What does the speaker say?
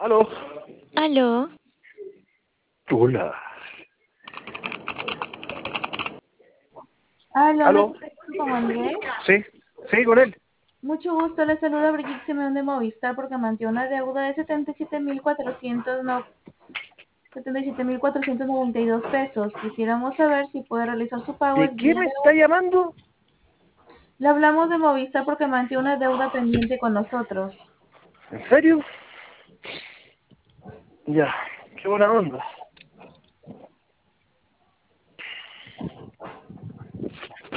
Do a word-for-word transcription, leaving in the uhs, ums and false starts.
Aló. Aló, Hola. Aló, me Aló. comunico con Andrés. Sí, sí, con él. Mucho gusto, le saluda Brigitte Simeón de Movistar porque mantiene una deuda de setenta y siete mil cuatrocientos no, setenta y siete mil cuatrocientos noventa y dos pesos. Quisiéramos saber si puede realizar su pago ¿De el qué día me de está hoy. llamando? Le hablamos de Movistar porque mantiene una deuda pendiente con nosotros. ¿En serio? Ya, qué buena onda.